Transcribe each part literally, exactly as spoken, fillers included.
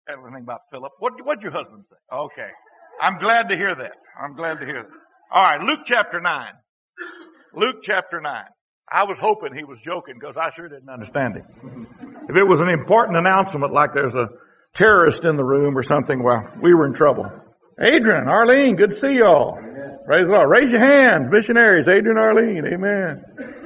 Anything about Philip? What what'd your husband say? Okay. I'm glad to hear that. I'm glad to hear that. All right, Luke chapter nine. Luke chapter nine. I was hoping he was joking because I sure didn't understand him. If it was an important announcement like there's a terrorist in the room or something, well, we were in trouble. Adrian, Arlene, good to see y'all. Amen. Praise the Lord. Raise your hands, missionaries. Adrian, Arlene, amen.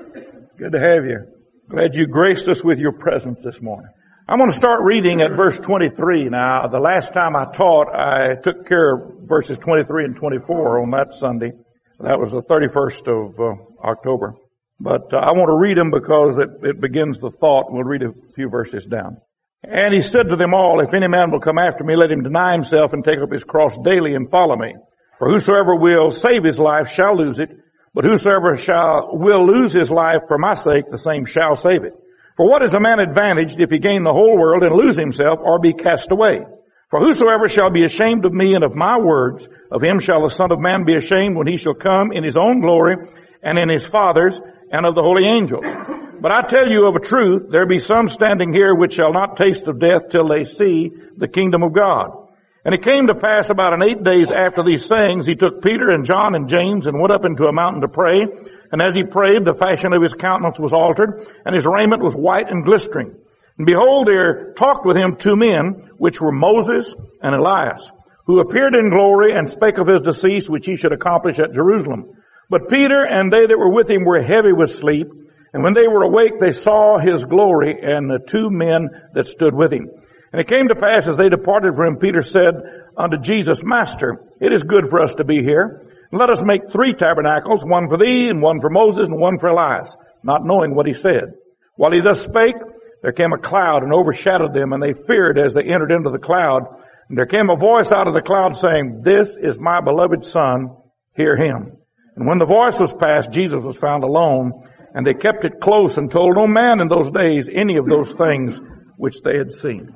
Good to have you. Glad you graced us with your presence this morning. I'm going to start reading at verse twenty-three. Now, the last time I taught, I took care of verses twenty-three and twenty-four on that Sunday. That was the thirty-first of uh, October. But uh, I want to read them because it, it begins the thought. We'll read a few verses down. And he said to them all, if any man will come after me, let him deny himself and take up his cross daily and follow me. For whosoever will save his life shall lose it. But whosoever shall will lose his life for my sake, the same shall save it. For what is a man advantaged if he gain the whole world and lose himself or be cast away? For whosoever shall be ashamed of me and of my words, of him shall the Son of Man be ashamed when he shall come in his own glory and in his Father's and of the holy angels. But I tell you of a truth, there be some standing here which shall not taste of death till they see the kingdom of God. And it came to pass about an eight days after these sayings, he took Peter and John and James and went up into a mountain to pray. And as he prayed, the fashion of his countenance was altered, and his raiment was white and glistering. And behold, there talked with him two men, which were Moses and Elias, who appeared in glory and spake of his decease, which he should accomplish at Jerusalem. But Peter and they that were with him were heavy with sleep. And when they were awake, they saw his glory and the two men that stood with him. And it came to pass, as they departed from him, Peter said unto Jesus, Master, it is good for us to be here. Let us make three tabernacles, one for thee, and one for Moses, and one for Elias, not knowing what he said. While he thus spake, there came a cloud and overshadowed them, and they feared as they entered into the cloud. And there came a voice out of the cloud saying, This is my beloved Son, hear him. And when the voice was past, Jesus was found alone, and they kept it close and told no man in those days any of those things which they had seen.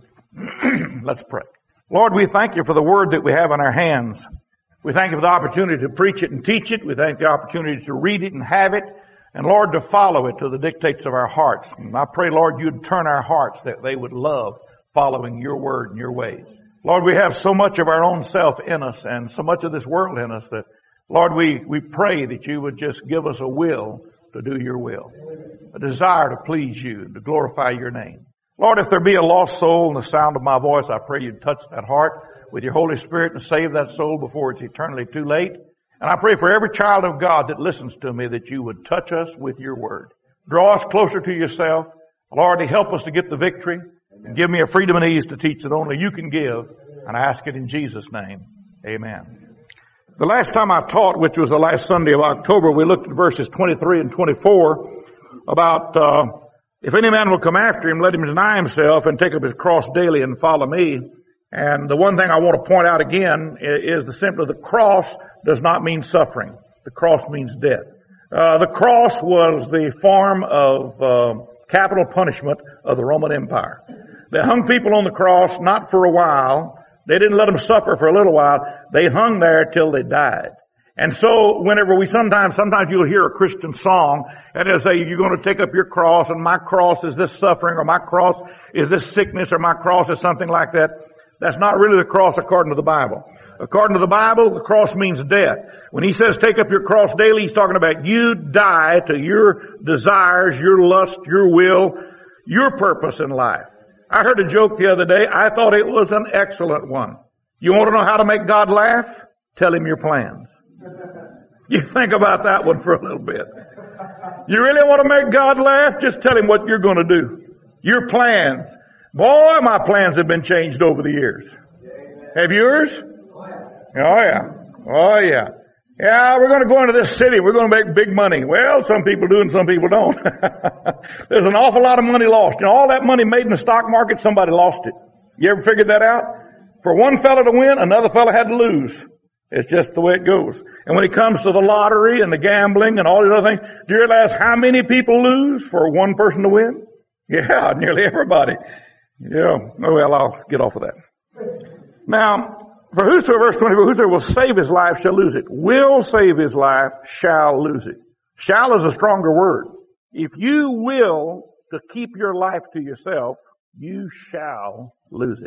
Let's pray. Lord, we thank you for the word that we have in our hands. We thank you for the opportunity to preach it and teach it. We thank the opportunity to read it and have it. And Lord, to follow it to the dictates of our hearts. And I pray, Lord, you'd turn our hearts that they would love following your word and your ways. Lord, we have so much of our own self in us and so much of this world in us that, Lord, we, we pray that you would just give us a will to do your will. A desire to please you, to glorify your name. Lord, if there be a lost soul in the sound of my voice, I pray you'd touch that heart with your Holy Spirit and save that soul before it's eternally too late. And I pray for every child of God that listens to me that you would touch us with your word. Draw us closer to yourself. Lord, help us to get the victory. And give me a freedom and ease to teach that only you can give. And I ask it in Jesus' name. Amen. The last time I taught, which was the last Sunday of October, we looked at verses twenty-three and twenty-four about, uh, if any man will come after him, let him deny himself and take up his cross daily and follow me. And the one thing I want to point out again is the simply the cross does not mean suffering. The cross means death. Uh, the cross was the form of uh, capital punishment of the Roman Empire. They hung people on the cross not for a while. They didn't let them suffer for a little while. They hung there till they died. And so whenever we sometimes, sometimes you'll hear a Christian song and they'll say, you're going to take up your cross and my cross is this suffering or my cross is this sickness or my cross is something like that. That's not really the cross according to the Bible. According to the Bible, the cross means death. When he says take up your cross daily, he's talking about you die to your desires, your lust, your will, your purpose in life. I heard a joke the other day. I thought it was an excellent one. You want to know how to make God laugh? Tell him your plans. You think about that one for a little bit. You really want to make God laugh? Just tell him what you're going to do. Your plans. Boy, my plans have been changed over the years. Have yours? Oh yeah. Oh yeah. Yeah, we're going to go into this city. We're going to make big money. Well, some people do and some people don't. There's an awful lot of money lost. You know, all that money made in the stock market, somebody lost it. You ever figured that out? For one fellow to win, another fellow had to lose. It's just the way it goes. And when it comes to the lottery and the gambling and all these other things, do you realize how many people lose for one person to win? Yeah, nearly everybody. Yeah. Oh, well, I'll get off of that. Now, for whosoever, verse twenty-four, whosoever will save his life shall lose it. Will save his life shall lose it. Shall is a stronger word. If you will to keep your life to yourself, you shall lose it.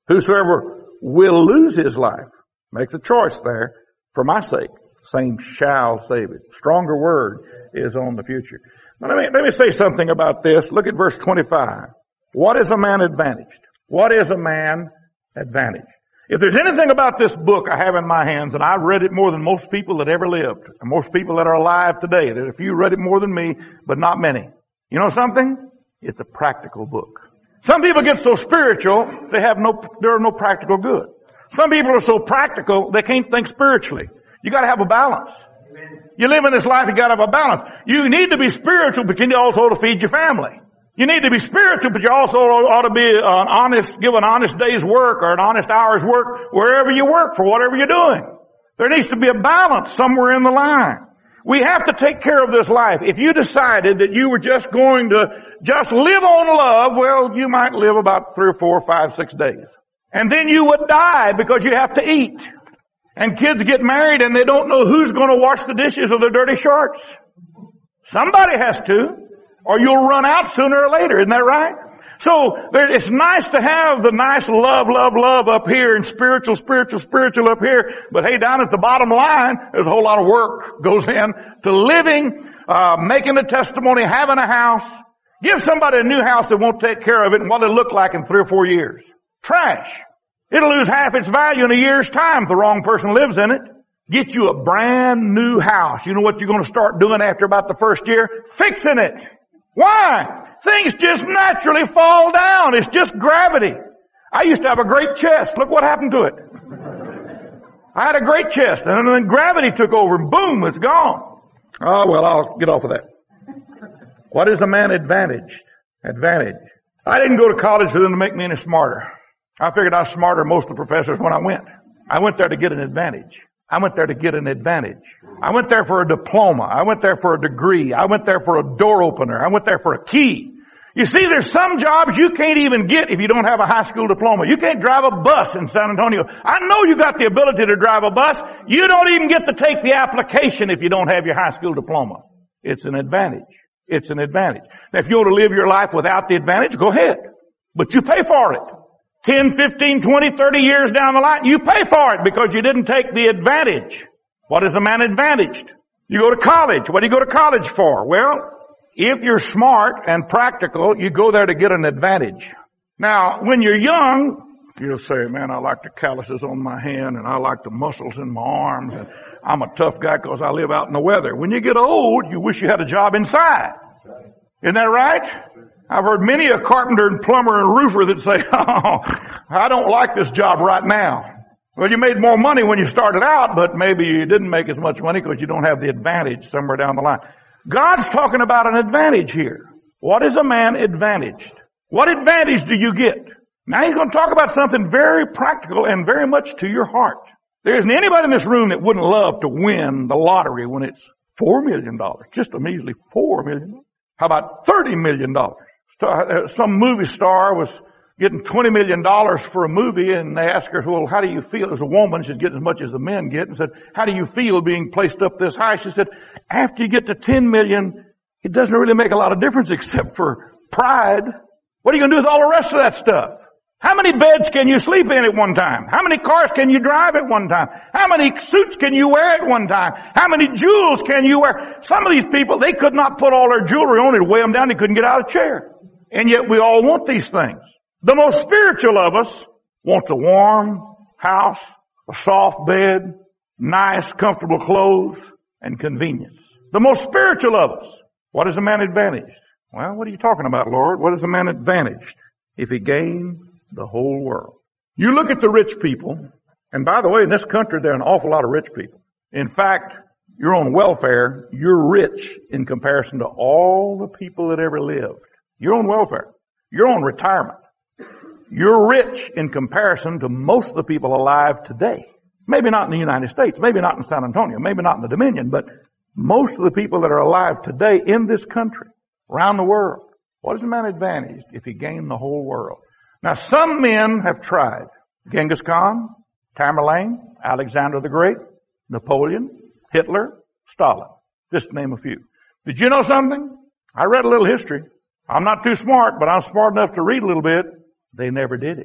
Whosoever will lose his life, makes a choice there, for my sake, same shall save it. Stronger word is on the future. Now let me, let me say something about this. Look at verse twenty-five. What is a man advantaged? What is a man advantaged? If there's anything about this book I have in my hands, and I've read it more than most people that ever lived, and most people that are alive today, that if you read it more than me, but not many. You know something? It's a practical book. Some people get so spiritual, they have no, there are no practical good. Some people are so practical, they can't think spiritually. You gotta have a balance. You live in this life, you gotta have a balance. You need to be spiritual, but you need also to feed your family. You need to be spiritual, but you also ought to be an honest, give an honest day's work or an honest hour's work wherever you work for whatever you're doing. There needs to be a balance somewhere in the line. We have to take care of this life. If you decided that you were just going to just live on love, well, you might live about three or four, five, six days. And then you would die because you have to eat. And kids get married and they don't know who's going to wash the dishes or the dirty shorts. Somebody has to, or you'll run out sooner or later. Isn't that right? So there, it's nice to have the nice love, love, love up here and spiritual, spiritual, spiritual up here. But hey, down at the bottom line, there's a whole lot of work goes in to living, uh, making a testimony, having a house. Give somebody a new house that won't take care of it and what it'll look like in three or four years. Trash. It'll lose half its value in a year's time if the wrong person lives in it. Get you a brand new house. You know what you're going to start doing after about the first year? Fixing it. Why? Things just naturally fall down. It's just gravity. I used to have a great chest. Look what happened to it. I had a great chest, and then gravity took over, and boom, it's gone. Oh, well, I'll get off of that. What is a man advantaged? Advantage. I didn't go to college for them to make me any smarter. I figured I was smarter than most of the professors when I went. I went there to get an advantage. I went there to get an advantage. I went there for a diploma. I went there for a degree. I went there for a door opener. I went there for a key. You see, there's some jobs you can't even get if you don't have a high school diploma. You can't drive a bus in San Antonio. I know you got the ability to drive a bus. You don't even get to take the application if you don't have your high school diploma. It's an advantage. It's an advantage. Now, if you want to live your life without the advantage, go ahead. But you pay for it. ten, fifteen, twenty, thirty years down the line, you pay for it because you didn't take the advantage. What is a man advantaged? You go to college. What do you go to college for? Well, if you're smart and practical, you go there to get an advantage. Now, when you're young, you'll say, man, I like the calluses on my hand and I like the muscles in my arms and I'm a tough guy because I live out in the weather. When you get old, you wish you had a job inside. Isn't that right? I've heard many a carpenter and plumber and roofer that say, oh, I don't like this job right now. Well, you made more money when you started out, but maybe you didn't make as much money because you don't have the advantage somewhere down the line. God's talking about an advantage here. What is a man advantaged? What advantage do you get? Now he's going to talk about something very practical and very much to your heart. There isn't anybody in this room that wouldn't love to win the lottery when it's four million dollars. Just a measly four million dollars. How about thirty million dollars? Some movie star was getting twenty million dollars for a movie, and they asked her, well, how do you feel as a woman? She's getting as much as the men get, and said, how do you feel being placed up this high? She said, after you get to ten million dollars, it doesn't really make a lot of difference except for pride. What are you going to do with all the rest of that stuff? How many beds can you sleep in at one time? How many cars can you drive at one time? How many suits can you wear at one time? How many jewels can you wear? Some of these people, they could not put all their jewelry on it, weigh them down, they couldn't get out of the chair. And yet we all want these things. The most spiritual of us wants a warm house, a soft bed, nice, comfortable clothes, and convenience. The most spiritual of us. What is a man advantaged? Well, what are you talking about, Lord? What is a man advantaged? If he gained the whole world. You look at the rich people, and by the way, in this country there are an awful lot of rich people. In fact, you're on welfare, you're rich in comparison to all the people that ever lived. You're on welfare. You're on retirement. You're rich in comparison to most of the people alive today. Maybe not in the United States, maybe not in San Antonio, maybe not in the Dominion, but most of the people that are alive today in this country, around the world. What is a man advantaged if he gained the whole world? Now, some men have tried. Genghis Khan, Tamerlane, Alexander the Great, Napoleon, Hitler, Stalin. Just to name a few. Did you know something? I read a little history. I'm not too smart, but I'm smart enough to read a little bit. They never did it.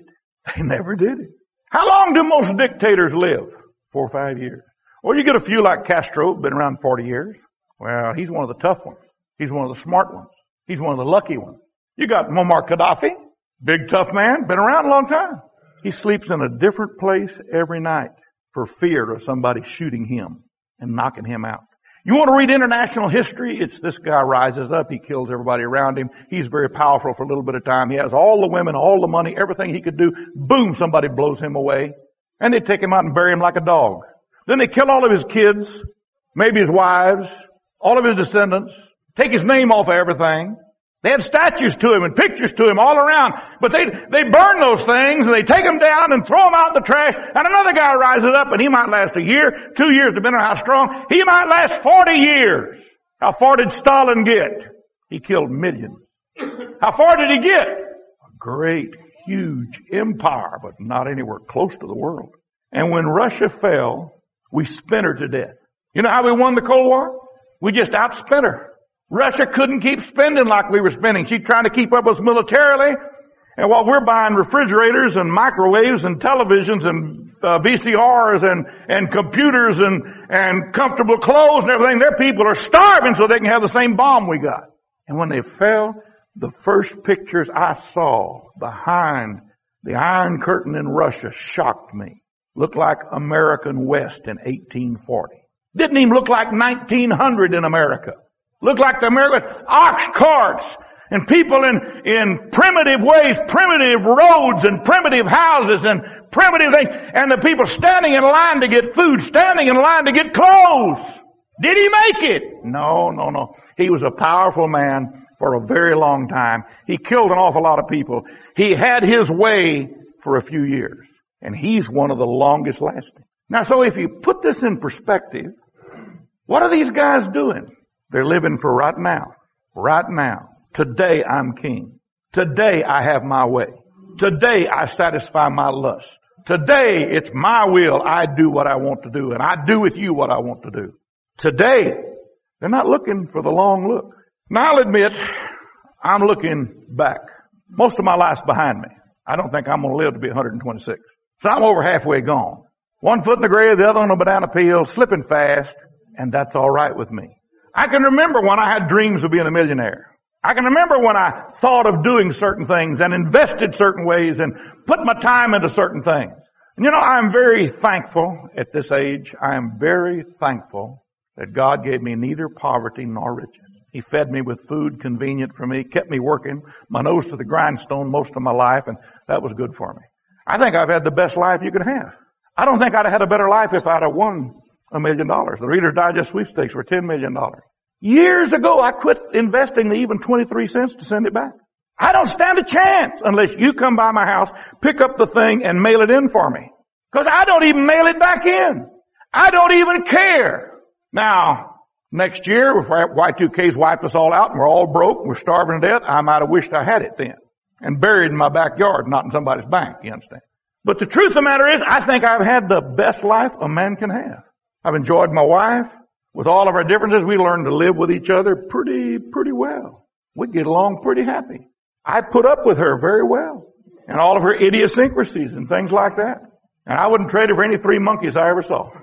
They never did it. How long do most dictators live? Four or five years. Or you get a few like Castro, been around forty years. Well, he's one of the tough ones. He's one of the smart ones. He's one of the lucky ones. You got Muammar Gaddafi, big tough man, been around a long time. He sleeps in a different place every night for fear of somebody shooting him and knocking him out. You want to read international history? It's this guy rises up. He kills everybody around him. He's very powerful for a little bit of time. He has all the women, all the money, everything he could do. Boom, somebody blows him away. And they take him out and bury him like a dog. Then they kill all of his kids, maybe his wives, all of his descendants, take his name off of everything. They had statues to him and pictures to him all around. But they, they burn those things and they take them down and throw them out in the trash. And another guy rises up and he might last a year, two years, depending on how strong. He might last forty years. How far did Stalin get? He killed millions. How far did he get? A great, huge empire, but not anywhere close to the world. And when Russia fell, we spent her to death. You know how we won the Cold War? We just outspent her. Russia couldn't keep spending like we were spending. She's trying to keep up with us militarily. And while we're buying refrigerators and microwaves and televisions and uh, V C Rs and, and computers and, and comfortable clothes and everything, their people are starving so they can have the same bomb we got. And when they fell, the first pictures I saw behind the Iron Curtain in Russia shocked me. Looked like American West in eighteen forty. Didn't even look like nineteen hundred in America. Looked like the American ox carts and people in, in primitive ways, primitive roads and primitive houses and primitive things. And the people standing in line to get food, standing in line to get clothes. Did he make it? No, no, no. He was a powerful man for a very long time. He killed an awful lot of people. He had his way for a few years. And he's one of the longest lasting. Now, so if you put this in perspective, what are these guys doing? They're living for right now. Right now. Today I'm king. Today I have my way. Today I satisfy my lust. Today it's my will. I do what I want to do. And I do with you what I want to do. Today, they're not looking for the long look. Now I'll admit, I'm looking back. Most of my life's behind me. I don't think I'm going to live to be one hundred twenty-six. So I'm over halfway gone. One foot in the grave, the other on a banana peel, slipping fast, and that's all right with me. I can remember when I had dreams of being a millionaire. I can remember when I thought of doing certain things and invested certain ways and put my time into certain things. And you know, I'm very thankful at this age. I am very thankful that God gave me neither poverty nor riches. He fed me with food convenient for me, kept me working, my nose to the grindstone most of my life, and that was good for me. I think I've had the best life you could have. I don't think I'd have had a better life if I'd have won a million dollars. The Reader's Digest sweepstakes were ten million dollars. Years ago, I quit investing the even twenty-three cents to send it back. I don't stand a chance unless you come by my house, pick up the thing, and mail it in for me. Because I don't even mail it back in. I don't even care. Now, next year, if Y two K's wiped us all out and we're all broke and we're starving to death, I might have wished I had it then. And buried in my backyard, not in somebody's bank, you understand? But the truth of the matter is, I think I've had the best life a man can have. I've enjoyed my wife. With all of our differences, we learned to live with each other pretty, pretty well. We get along pretty happy. I put up with her very well. And all of her idiosyncrasies and things like that. And I wouldn't trade her for any three monkeys I ever saw.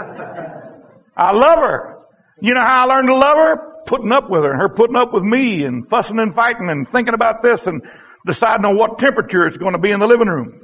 I love her. You know how I learned to love her? Putting up with her. And her putting up with me and fussing and fighting and thinking about this and deciding on what temperature it's going to be in the living room.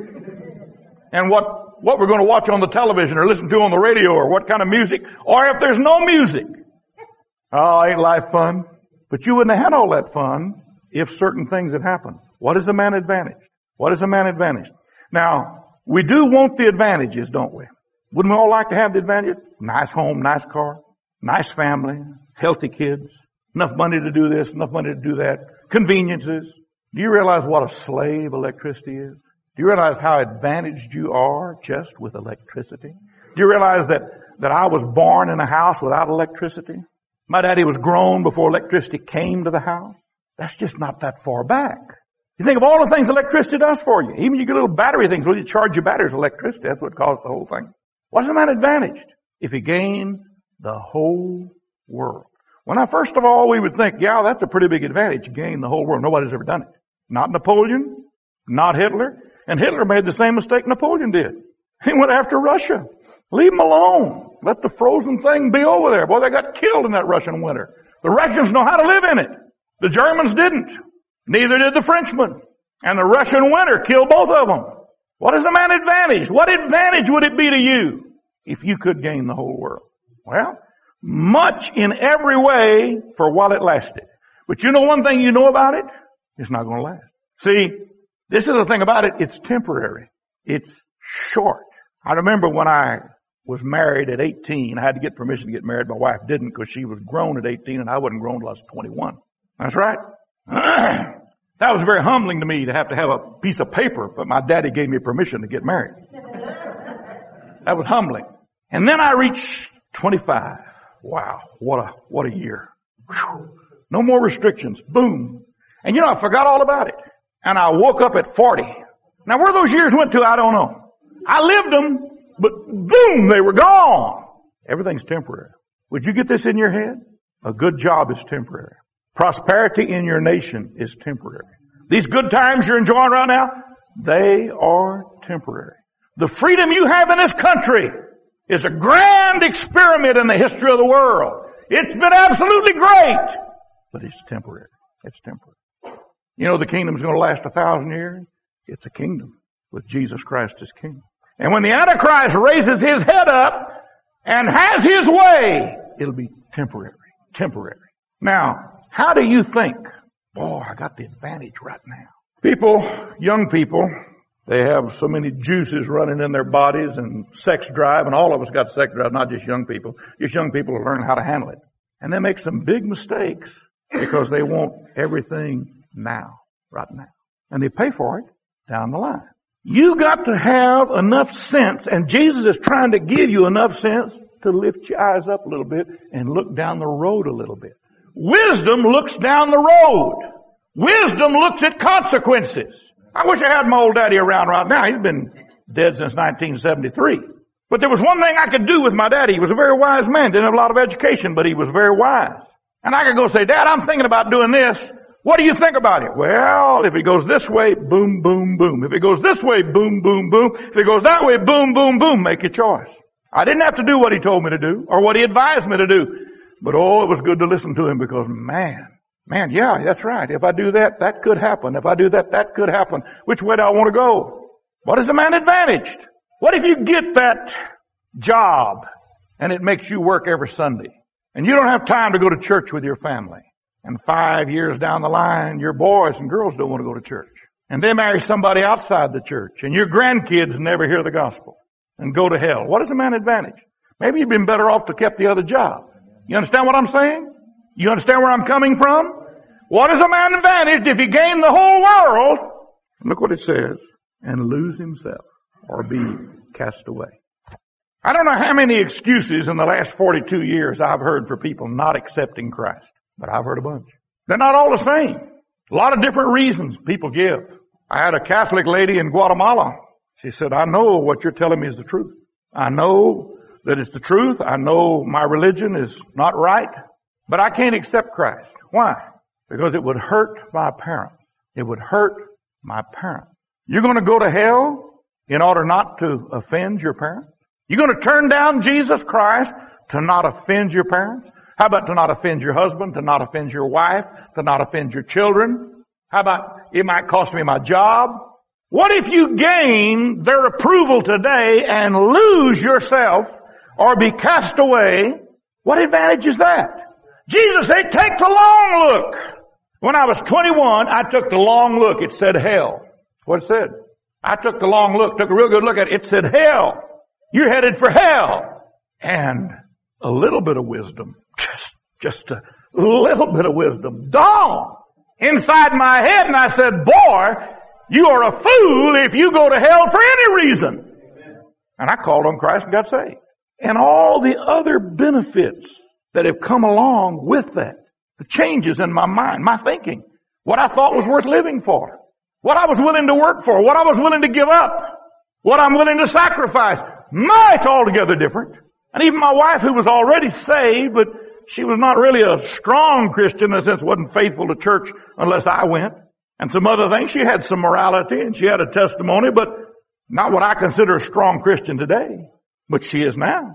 And what, what we're going to watch on the television or listen to on the radio or what kind of music. Or if there's no music. Oh, ain't life fun? But you wouldn't have had all that fun if certain things had happened. What is a man advantaged? What is a man advantaged? Now, we do want the advantages, don't we? Wouldn't we all like to have the advantage? Nice home, nice car, nice family, healthy kids, enough money to do this, enough money to do that, conveniences. Do you realize what a slave electricity is? Do you realize how advantaged you are just with electricity? Do you realize that, that I was born in a house without electricity? My daddy was grown before electricity came to the house. That's just not that far back. You think of all the things electricity does for you. Even you get little battery things where you charge your batteries with electricity. That's what caused the whole thing. What's a man advantaged if he gained the whole world? Well, now, first of all, we would think, yeah, that's a pretty big advantage. You gain the whole world. Nobody's ever done it. Not Napoleon, not Hitler. And Hitler made the same mistake Napoleon did. He went after Russia. Leave them alone. Let the frozen thing be over there. Boy, they got killed in that Russian winter. The Russians know how to live in it. The Germans didn't. Neither did the Frenchmen. And the Russian winter killed both of them. What is the man advantage? What advantage would it be to you if you could gain the whole world? Well, much in every way for while it lasted. But you know one thing you know about it? It's not going to last. See, this is the thing about it. It's temporary. It's short. I remember when I was married at eighteen, I had to get permission to get married. My wife didn't because she was grown at eighteen and I wasn't grown until I was twenty-one. That's right. That was very humbling to me to have to have a piece of paper, but my daddy gave me permission to get married. That was humbling. And then I reached twenty-five. Wow, what a, what a year. Whew. No more restrictions. Boom. And you know, I forgot all about it. And I woke up at forty. Now where those years went to, I don't know. I lived them, but boom, they were gone. Everything's temporary. Would you get this in your head? A good job is temporary. Prosperity in your nation is temporary. These good times you're enjoying right now, they are temporary. The freedom you have in this country is a grand experiment in the history of the world. It's been absolutely great, but it's temporary. It's temporary. You know the kingdom's going to last a thousand years? It's a kingdom with Jesus Christ as king. And when the Antichrist raises his head up and has his way, it'll be temporary. Temporary. Now, how do you think? Boy, I got the advantage right now. People, young people, they have so many juices running in their bodies and sex drive, and all of us got sex drive, not just young people. Just young people who learn how to handle it. And they make some big mistakes because they want everything now, right now. And they pay for it down the line. You got to have enough sense, and Jesus is trying to give you enough sense to lift your eyes up a little bit and look down the road a little bit. Wisdom looks down the road. Wisdom looks at consequences. I wish I had my old daddy around right now. He's been dead since nineteen seventy-three. But there was one thing I could do with my daddy. He was a very wise man. Didn't have a lot of education, but he was very wise. And I could go say, Dad, I'm thinking about doing this. What do you think about it? Well, if it goes this way, boom, boom, boom. If it goes this way, boom, boom, boom. If it goes that way, boom, boom, boom. Make your choice. I didn't have to do what he told me to do or what he advised me to do. But oh, it was good to listen to him because man, man, yeah, that's right. If I do that, that could happen. If I do that, that could happen. Which way do I want to go? What is the man advantaged? What if you get that job and it makes you work every Sunday and you don't have time to go to church with your family? And five years down the line, your boys and girls don't want to go to church. And they marry somebody outside the church. And your grandkids never hear the gospel and go to hell. What is the man advantage? Maybe you've been better off to keep the other job. You understand what I'm saying? You understand where I'm coming from? What is a man advantage if he gain the whole world? And look what it says. And lose himself or be cast away. I don't know how many excuses in the last forty-two years I've heard for people not accepting Christ. But I've heard a bunch. They're not all the same. A lot of different reasons people give. I had a Catholic lady in Guatemala. She said, I know what you're telling me is the truth. I know that it's the truth. I know my religion is not right. But I can't accept Christ. Why? Because it would hurt my parents. It would hurt my parents. You're going to go to hell in order not to offend your parents? You're going to turn down Jesus Christ to not offend your parents? How about to not offend your husband, to not offend your wife, to not offend your children? How about it might cost me my job? What if you gain their approval today and lose yourself or be cast away? What advantage is that? Jesus said, take the long look. When I was twenty-one, I took the long look. It said hell. What it said? I took the long look, took a real good look at it. It said hell. You're headed for hell. And a little bit of wisdom. Just, just a little bit of wisdom dawned inside my head, and I said, boy, you are a fool if you go to hell for any reason. And I called on Christ and got saved. And all the other benefits that have come along with that, the changes in my mind, my thinking, what I thought was worth living for, what I was willing to work for, what I was willing to give up, what I'm willing to sacrifice. My, it's altogether different. And even my wife, who was already saved, but she was not really a strong Christian in the sense wasn't faithful to church unless I went. and some other things. She had some morality and she had a testimony, but not what I consider a strong Christian today. But she is now.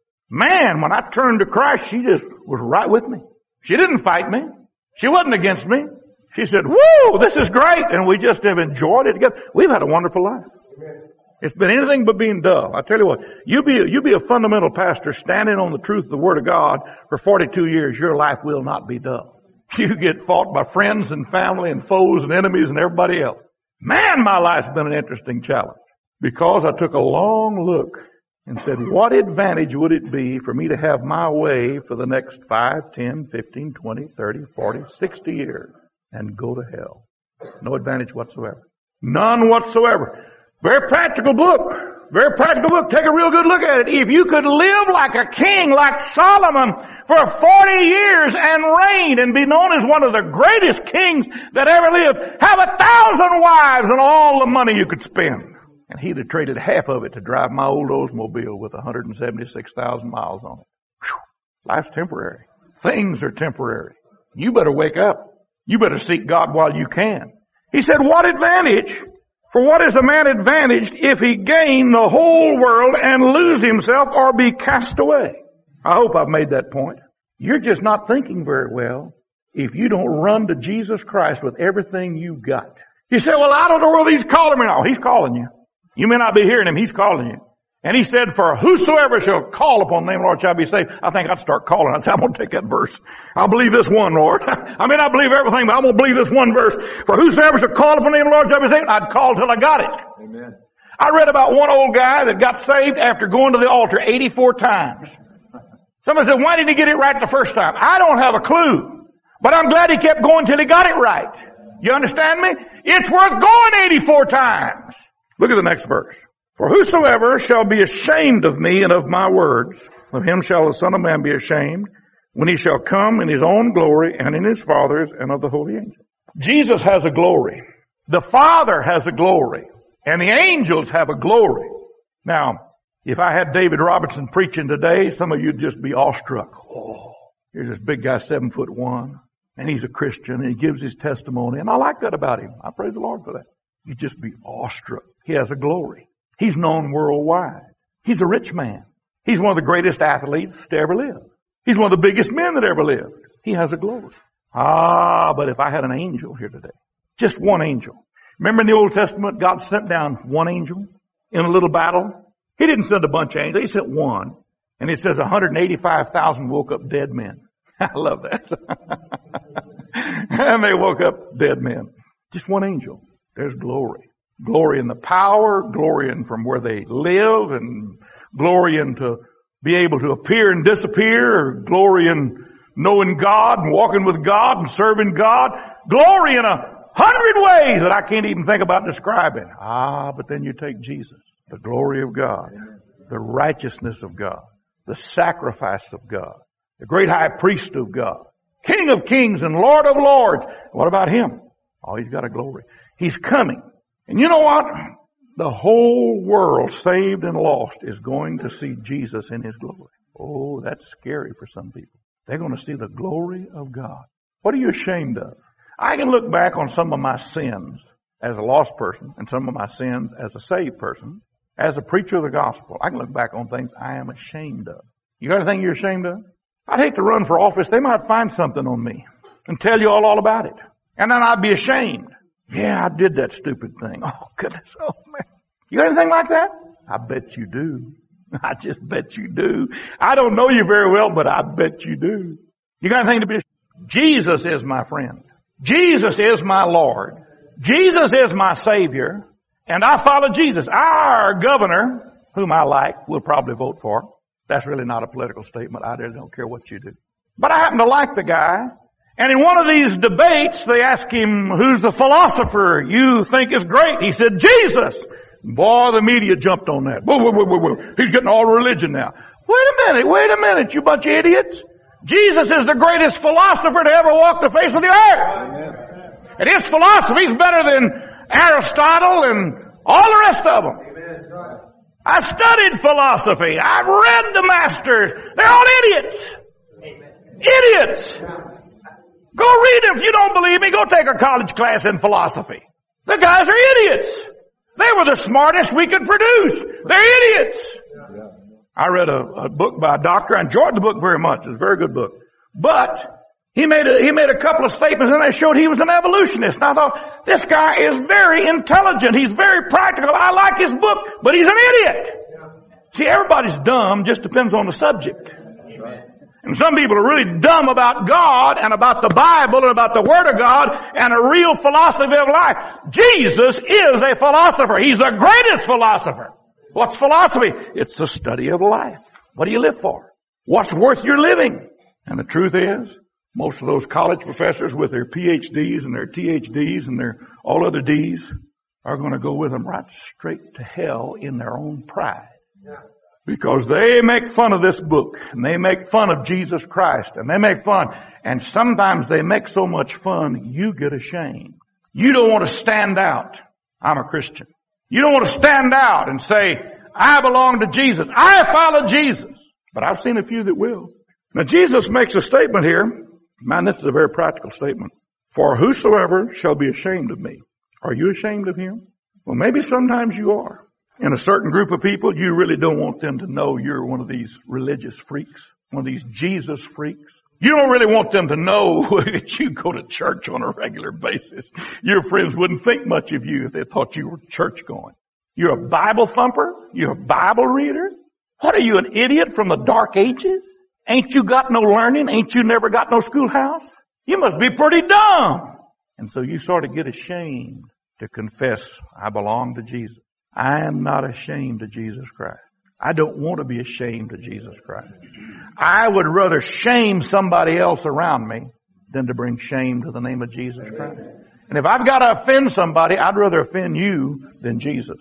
Man, when I turned to Christ, she just was right with me. She didn't fight me. She wasn't against me. She said, woo, this is great. And we just have enjoyed it together. We've had a wonderful life. It's been anything but being dull. I tell you what, you be, you be a fundamental pastor standing on the truth of the Word of God for forty-two years, your life will not be dull. You get fought by friends and family and foes and enemies and everybody else. Man, my life's been an interesting challenge because I took a long look and said, what advantage would it be for me to have my way for the next five, ten, fifteen, twenty, thirty, forty, sixty years and go to hell? No advantage whatsoever. None whatsoever. Very practical book. Very practical book. Take a real good look at it. If you could live like a king, like Solomon, for forty years and reign and be known as one of the greatest kings that ever lived, have a thousand wives and all the money you could spend. And he'd have traded half of it to drive my old Oldsmobile with one hundred seventy-six thousand miles on it. Whew. Life's temporary. Things are temporary. You better wake up. You better seek God while you can. He said, what advantage? For what is a man advantaged if he gain the whole world and lose himself or be cast away? I hope I've made that point. You're just not thinking very well if you don't run to Jesus Christ with everything you've got. You say, well, I don't know whether he's calling me. No, he's calling you. You may not be hearing him. He's calling you. And he said, for whosoever shall call upon the name of the Lord shall be saved. I think I'd start calling. I'd say, I'm going to take that verse. I'll believe this one, Lord. I mean, I believe everything, but I'm going to believe this one verse. For whosoever shall call upon the name of the Lord shall be saved. I'd call till I got it. Amen. I read about one old guy that got saved after going to the altar eighty-four times. Somebody said, why didn't he get it right the first time? I don't have a clue. But I'm glad he kept going till he got it right. You understand me? It's worth going eighty-four times. Look at the next verse. For whosoever shall be ashamed of me and of my words, of him shall the Son of Man be ashamed, when he shall come in his own glory and in his Father's and of the holy angels. Jesus has a glory. The Father has a glory. And the angels have a glory. Now, if I had David Robertson preaching today, some of you'd just be awestruck. Oh, here's this big guy, seven foot one, and he's a Christian, and he gives his testimony, and I like that about him. I praise the Lord for that. You'd just be awestruck. He has a glory. He's known worldwide. He's a rich man. He's one of the greatest athletes to ever live. He's one of the biggest men that ever lived. He has a glory. Ah, but if I had an angel here today, just one angel. Remember in the Old Testament, God sent down one angel in a little battle? He didn't send a bunch of angels. He sent one. And it says one hundred eighty-five thousand woke up dead men. I love that. And they woke up dead men. Just one angel. There's glory. Glory in the power, glory in from where they live, and glory in to be able to appear and disappear, or glory in knowing God and walking with God and serving God. Glory in a hundred ways that I can't even think about describing. Ah, but then you take Jesus, the glory of God, the righteousness of God, the sacrifice of God, the great high priest of God, King of kings and Lord of lords. What about him? Oh, he's got a glory. He's coming. And you know what? The whole world, saved and lost, is going to see Jesus in his glory. Oh, that's scary for some people. They're going to see the glory of God. What are you ashamed of? I can look back on some of my sins as a lost person and some of my sins as a saved person. As a preacher of the gospel, I can look back on things I am ashamed of. You got anything you're ashamed of? I'd hate to run for office. They might find something on me and tell you all, all about it. And then I'd be ashamed. Yeah, I did that stupid thing. Oh, goodness. Oh, man. You got anything like that? I bet you do. I just bet you do. I don't know you very well, but I bet you do. You got anything to be ashamed? Jesus is my friend. Jesus is my Lord. Jesus is my Savior. And I follow Jesus. Our governor, whom I like, will probably vote for. That's really not a political statement. I really don't care what you do. But I happen to like the guy. And in one of these debates, they asked him, who's the philosopher you think is great? He said, Jesus. Boy, the media jumped on that. Whoa, whoa, whoa, whoa, whoa. He's getting all religion now. Wait a minute, wait a minute, you bunch of idiots. Jesus is the greatest philosopher to ever walk the face of the earth. Amen. And his philosophy is better than Aristotle and all the rest of them. Amen. I studied philosophy. I've read the masters. They're all idiots. Amen. Idiots. Go read them. If you don't believe me, go take a college class in philosophy. The guys are idiots. They were the smartest we could produce. They're idiots. I read a, a book by a doctor. I enjoyed the book very much. It's a very good book. But he made a, he made a couple of statements and they showed he was an evolutionist. And I thought, this guy is very intelligent. He's very practical. I like his book, but he's an idiot. See, everybody's dumb. Just depends on the subject. And some people are really dumb about God and about the Bible and about the Word of God and a real philosophy of life. Jesus is a philosopher. He's the greatest philosopher. What's philosophy? It's the study of life. What do you live for? What's worth your living? And the truth is, most of those college professors with their P H Ds and their T H Ds and their all other Ds are going to go with them right straight to hell in their own pride. Because they make fun of this book, and they make fun of Jesus Christ, and they make fun. And sometimes they make so much fun, you get ashamed. You don't want to stand out. I'm a Christian. You don't want to stand out and say, I belong to Jesus. I follow Jesus. But I've seen a few that will. Now Jesus makes a statement here. Man, this is a very practical statement. For whosoever shall be ashamed of me. Are you ashamed of him? Well, maybe sometimes you are. In a certain group of people, you really don't want them to know you're one of these religious freaks, one of these Jesus freaks. You don't really want them to know that you go to church on a regular basis. Your friends wouldn't think much of you if they thought you were church going. You're a Bible thumper? You're a Bible reader? What are you, an idiot from the dark ages? Ain't you got no learning? Ain't you never got no schoolhouse? You must be pretty dumb. And so you sort of get ashamed to confess, I belong to Jesus. I am not ashamed of Jesus Christ. I don't want to be ashamed of Jesus Christ. I would rather shame somebody else around me than to bring shame to the name of Jesus Christ. And if I've got to offend somebody, I'd rather offend you than Jesus.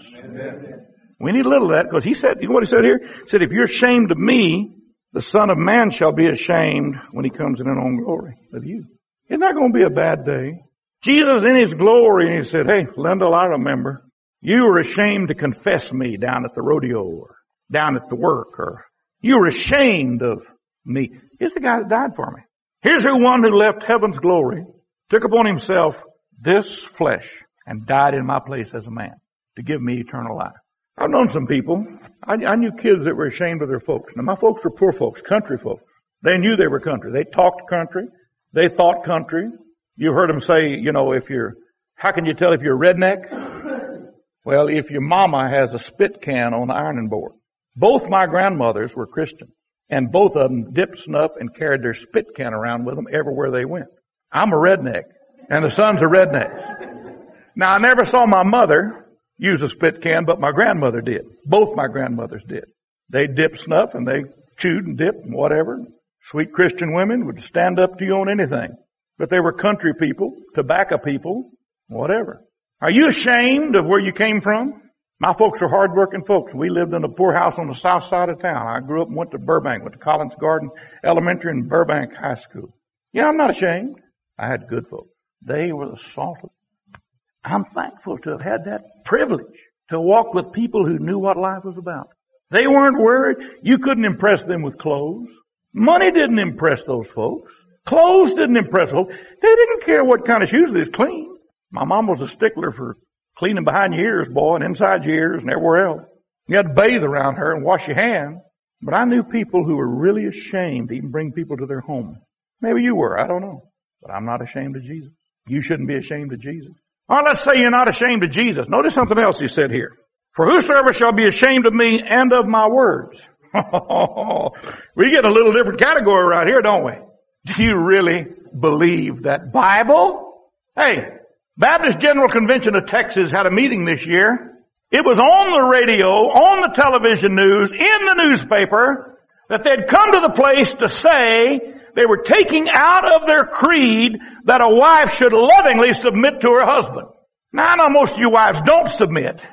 We need a little of that because he said, you know what he said here? He said, if you're ashamed of me, the Son of Man shall be ashamed when he comes in his own glory of you. Isn't that going to be a bad day? Jesus in his glory, and he said, hey, Lendell, I remember. You were ashamed to confess me down at the rodeo or down at the work, or you were ashamed of me. Here's the guy that died for me. Here's the one who left heaven's glory, took upon himself this flesh, and died in my place as a man to give me eternal life. I've known some people. I, I knew kids that were ashamed of their folks. Now my folks were poor folks, country folks. They knew they were country. They talked country. They thought country. You heard them say, you know, if you're, how can you tell if you're a redneck? Well, if your mama has a spit can on the ironing board. Both my grandmothers were Christian, and both of them dipped snuff and carried their spit can around with them everywhere they went. I'm a redneck, and the sons are rednecks. Now, I never saw my mother use a spit can, but my grandmother did. Both my grandmothers did. They dipped snuff, and they chewed and dipped and whatever. Sweet Christian women would stand up to you on anything. But they were country people, tobacco people, whatever. Are you ashamed of where you came from? My folks are hard-working folks. We lived in a poor house on the south side of town. I grew up and went to Burbank, went to Collins Garden Elementary and Burbank High School. Yeah, I'm not ashamed. I had good folks. They were the salt of. I'm thankful to have had that privilege to walk with people who knew what life was about. They weren't worried. You couldn't impress them with clothes. Money didn't impress those folks. Clothes didn't impress them. They didn't care what kind of shoes they was clean. My mom was a stickler for cleaning behind your ears, boy, and inside your ears and everywhere else. You had to bathe around her and wash your hands. But I knew people who were really ashamed to even bring people to their home. Maybe you were, I don't know. But I'm not ashamed of Jesus. You shouldn't be ashamed of Jesus. All right, let's say you're not ashamed of Jesus. Notice something else he said here. For whosoever shall be ashamed of me and of my words. We get a little different category right here, don't we? Do you really believe that Bible? Hey, Baptist General Convention of Texas had a meeting this year. It was on the radio, on the television news, in the newspaper, that they'd come to the place to say they were taking out of their creed that a wife should lovingly submit to her husband. Now, I know most of you wives don't submit.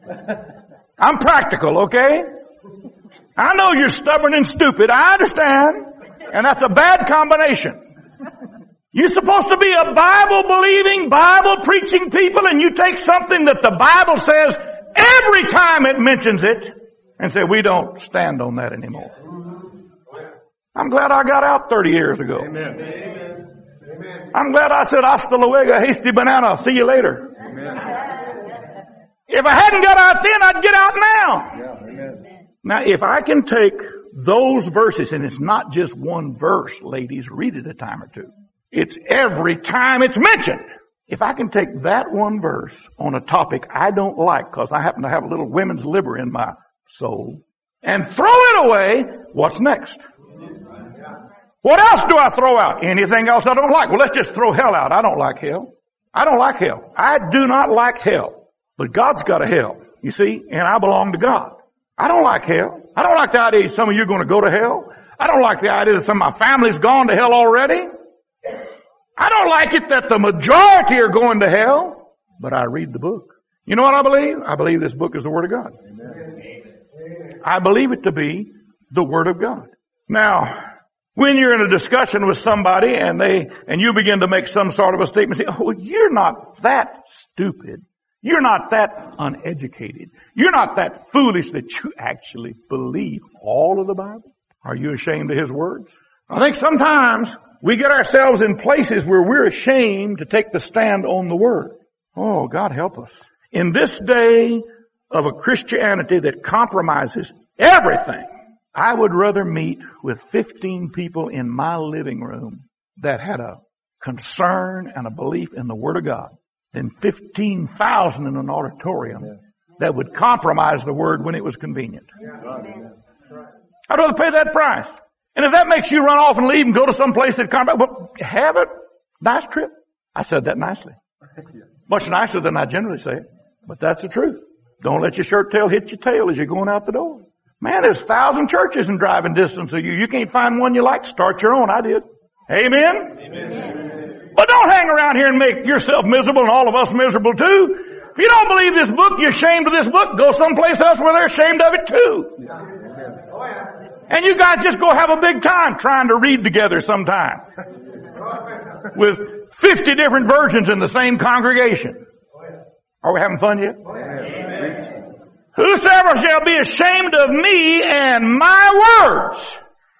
I'm practical, okay? I know you're stubborn and stupid. I understand. And that's a bad combination. You're supposed to be a Bible-believing, Bible-preaching people, and you take something that the Bible says every time it mentions it and say, we don't stand on that anymore. I'm glad I got out thirty years ago. Amen. Amen. I'm glad I said hasta luego, hasty banana. I'll see you later. Amen. If I hadn't got out then, I'd get out now. Yeah, amen. Now, if I can take those verses, and it's not just one verse, ladies, read it a time or two. It's every time it's mentioned. If I can take that one verse on a topic I don't like, because I happen to have a little women's liver in my soul, and throw it away, what's next? What else do I throw out? Anything else I don't like? Well, let's just throw hell out. I don't like hell. I don't like hell. I do not like hell. But God's got a hell, you see, and I belong to God. I don't like hell. I don't like the idea some of you are going to go to hell. I don't like the idea that some of my family's gone to hell already. I don't like it that the majority are going to hell. But I read the book. You know what I believe? I believe this book is the Word of God. Amen. I believe it to be the Word of God. Now, when you're in a discussion with somebody and they, and you begin to make some sort of a statement, say, oh, you're not that stupid. You're not that uneducated. You're not that foolish that you actually believe all of the Bible. Are you ashamed of His words? I think sometimes we get ourselves in places where we're ashamed to take the stand on the Word. Oh, God help us. In this day of a Christianity that compromises everything, I would rather meet with fifteen people in my living room that had a concern and a belief in the Word of God than fifteen thousand in an auditorium that would compromise the Word when it was convenient. I'd rather pay that price. And if that makes you run off and leave and go to some place that compromises, well, have a nice trip. I said that nicely. Much nicer than I generally say it. But that's the truth. Don't let your shirt tail hit your tail as you're going out the door. Man, there's a thousand churches in driving distance of you. You can't find one you like. Start your own. I did. Amen? Amen. But don't hang around here and make yourself miserable and all of us miserable too. If you don't believe this book, you're ashamed of this book, go someplace else where they're ashamed of it too. And you guys just go have a big time trying to read together sometime. With fifty different versions in the same congregation. Are we having fun yet? Whosoever shall be ashamed of me and my words.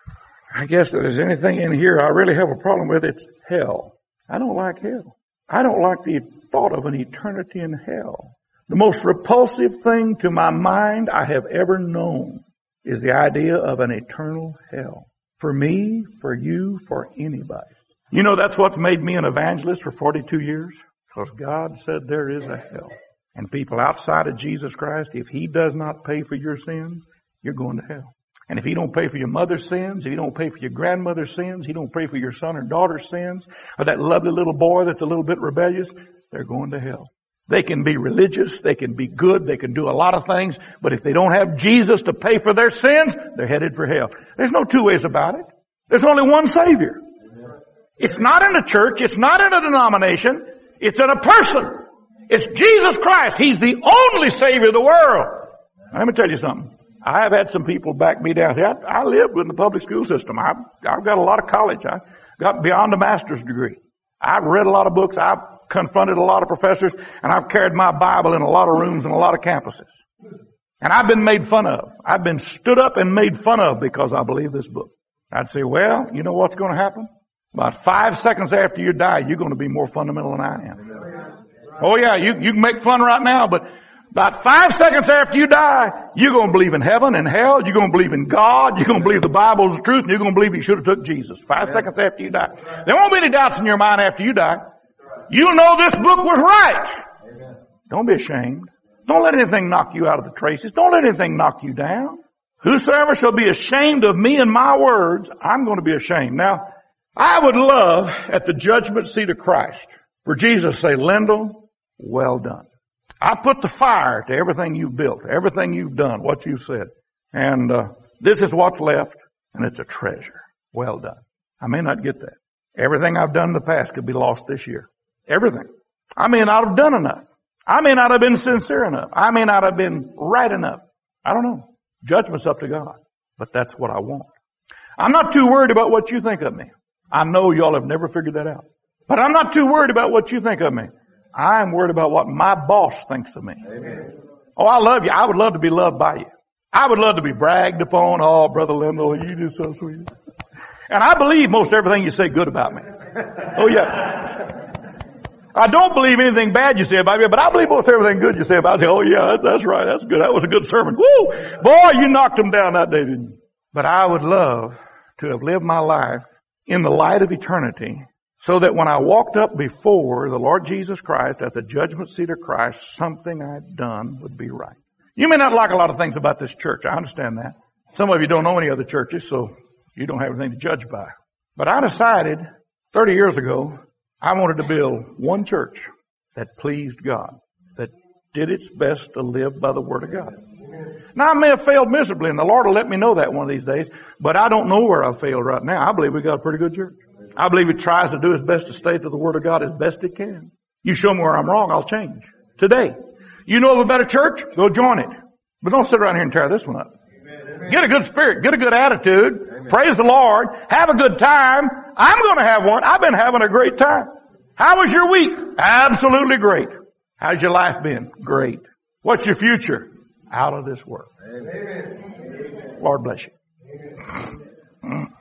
I guess if there's anything in here I really have a problem with, it's hell. I don't like hell. I don't like the thought of an eternity in hell. The most repulsive thing to my mind I have ever known is the idea of an eternal hell. For me, for you, for anybody. You know, that's what's made me an evangelist for forty-two years. Because God said there is a hell. And people outside of Jesus Christ, if He does not pay for your sins, you're going to hell. And if He don't pay for your mother's sins, if He don't pay for your grandmother's sins, He don't pay for your son or daughter's sins, or that lovely little boy that's a little bit rebellious, they're going to hell. They can be religious, they can be good, they can do a lot of things, but if they don't have Jesus to pay for their sins, they're headed for hell. There's no two ways about it. There's only one Savior. It's not in a church, it's not in a denomination, it's in a person. It's Jesus Christ. He's the only Savior of the world. Now, let me tell you something. I have had some people back me down. See, I, I lived in the public school system. I've, I've got a lot of college. I got beyond a master's degree. I've read a lot of books. I've confronted a lot of professors. And I've carried my Bible in a lot of rooms and a lot of campuses. And I've been made fun of. I've been stood up and made fun of because I believe this book. I'd say, well, you know what's going to happen? About five seconds after you die, you're going to be more fundamental than I am. Oh yeah, you, you can make fun right now, but about five seconds after you die, you're going to believe in heaven and hell, you're going to believe in God, you're going to believe the Bible's the truth, and you're going to believe you should have took Jesus. Five Amen. Seconds after you die. There won't be any doubts in your mind after you die. You'll know this book was right. Amen. Don't be ashamed. Don't let anything knock you out of the traces. Don't let anything knock you down. Whosoever shall be ashamed of me and my words, I'm going to be ashamed. Now, I would love at the judgment seat of Christ for Jesus to say, Lendl, well done. I put the fire to everything you've built, everything you've done, what you've said. And uh, this is what's left, and it's a treasure. Well done. I may not get that. Everything I've done in the past could be lost this year. Everything. I may not have done enough. I may not have been sincere enough. I may not have been right enough. I don't know. Judgment's up to God. But that's what I want. I'm not too worried about what you think of me. I know y'all have never figured that out. But I'm not too worried about what you think of me. I'm worried about what my boss thinks of me. Amen. Oh, I love you. I would love to be loved by you. I would love to be bragged upon. Oh, Brother Lendl, you do so sweet. And I believe most everything you say good about me. Oh yeah. I don't believe anything bad you say about me, but I believe most everything good you say about me. I say, oh yeah, that's right. That's good. That was a good sermon. Woo! Boy, you knocked them down that day, didn't you? But I would love to have lived my life in the light of eternity so that when I walked up before the Lord Jesus Christ at the judgment seat of Christ, something I'd done would be right. You may not like a lot of things about this church. I understand that. Some of you don't know any other churches, so you don't have anything to judge by. But I decided thirty years ago, I wanted to build one church that pleased God, that did its best to live by the Word of God. Now, I may have failed miserably, and the Lord will let me know that one of these days, but I don't know where I failed right now. I believe we got a pretty good church. I believe it tries to do its best to stay to the Word of God as best it can. You show me where I'm wrong, I'll change. Today. You know of a better church? Go join it. But don't sit around here and tear this one up. Amen. Get a good spirit. Get a good attitude. Amen. Praise the Lord. Have a good time. I'm going to have one. I've been having a great time. How was your week? Absolutely great. How's your life been? Great. What's your future? Out of this world. Amen. Lord bless you. Amen.